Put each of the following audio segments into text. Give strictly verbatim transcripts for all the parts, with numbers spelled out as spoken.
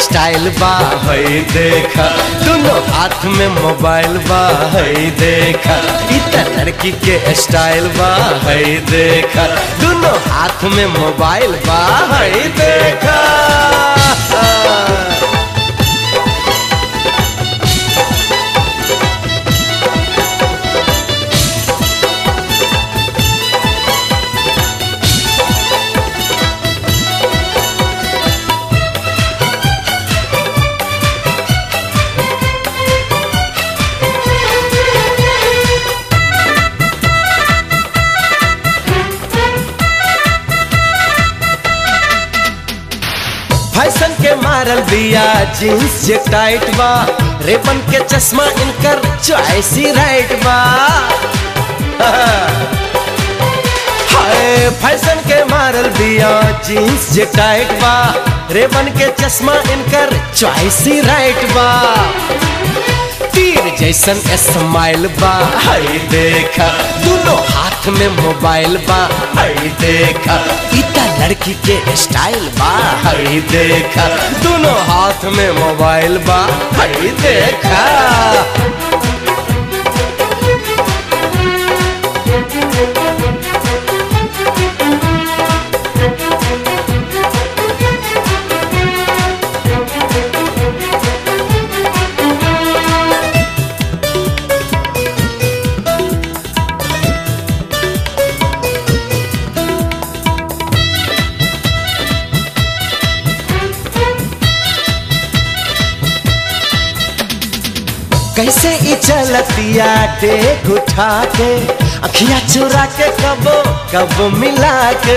Style बा हई देखा, दोनों हाथ में मोबाइल बा हई देखा। इतना लड़की के स्टाइल बा हई देखा, दोनों हाथ में मोबाइल बा हई देखा। फैशन के मारल दिया जीन्स जे टाइट बा, रेबन के चश्मा इनकर चॉइस ही राइट बा। हाय फैशन के मारल दिया जीन्स जे टाइट बा, रेबन के चश्मा इनकर चॉइस ही राइट बा। तीर जैसन स्माइल बा हई देखा, दोनों हाथ में मोबाइल बा हई देखा। इतना लड़की के स्टाइल बा हई देखा, दोनों हाथ में मोबाइल बा हई देखा। कैसे ई चलतिया टेक उठा के, अखियां चुरा के कबो कबो मिला के।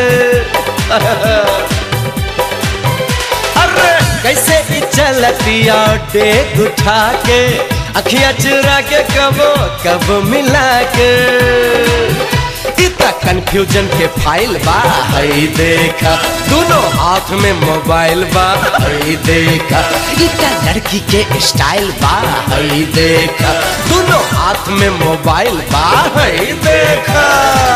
अरे कैसे ई चलतिया टेक उठा के, अखियां चुरा के कबो कबो मिला के। इतना कंफ्यूजन के फाइल बा हई देखा, दोनों हाथ में मोबाइल बा हई देखा। इतना लड़की के स्टाइल बा हई देखा, दोनों हाथ में मोबाइल बा हई देखा।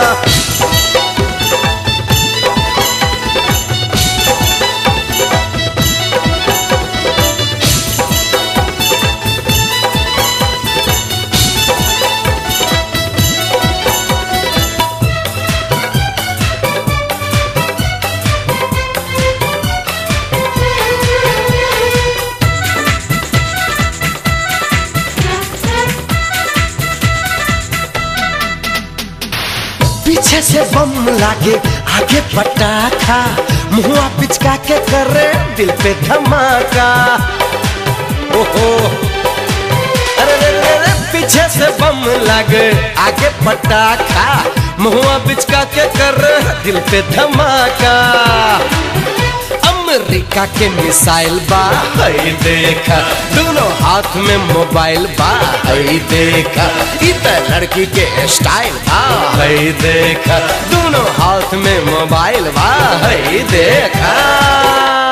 पीछे से बम लागे आगे पटाखा, मुँह पिचका के करे दिल पे धमाका। ओहो अरे रे रे रे, पीछे से बम लागे आगे पटाखा, मुँह पिचका के करे दिल पे धमाका। अमेरिका के मिसाइल बा हई देखा, दोनों हाथ में मोबाइल बा हई देखा। इतना लड़की के स्टाइल बा हई देखा, दोनों हाथ में मोबाइल बा हई देखा।